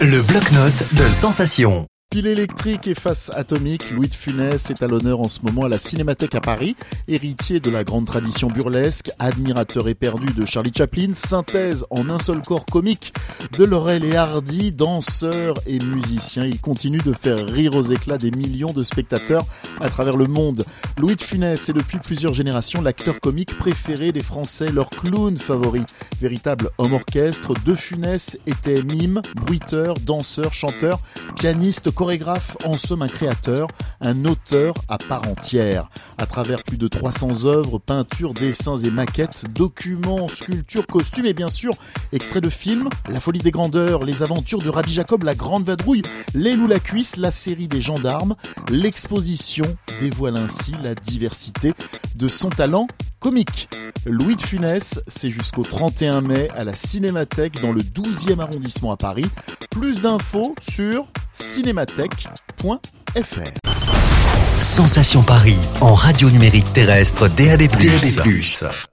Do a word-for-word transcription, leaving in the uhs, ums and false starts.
Le bloc-notes de Sensation. Pile électrique et face atomique, Louis de Funès est à l'honneur en ce moment à la Cinémathèque à Paris. Héritier de la grande tradition burlesque, admirateur éperdu de Charlie Chaplin, synthèse en un seul corps comique de Laurel et Hardy, danseur et musicien. Il continue de faire rire aux éclats des millions de spectateurs à travers le monde. Louis de Funès est depuis plusieurs générations l'acteur comique préféré des Français, leur clown favori. Véritable homme orchestre, De Funès était mime, bruiteur, danseur, chanteur, pianiste, chorégraphe, en somme un créateur, un auteur à part entière. À travers plus de trois cents œuvres, peintures, dessins et maquettes, documents, sculptures, costumes et bien sûr extraits de films, La folie des grandeurs, Les aventures de Rabbi Jacob, La grande vadrouille, Les loups la cuisse, la série des gendarmes, l'exposition dévoile ainsi la diversité de son talent comique. Louis de Funès, c'est jusqu'au trente et un mai à la Cinémathèque dans le douzième arrondissement à Paris. Plus d'infos sur cinémathèque point f r. Sensation Paris en radio numérique terrestre D A B plus.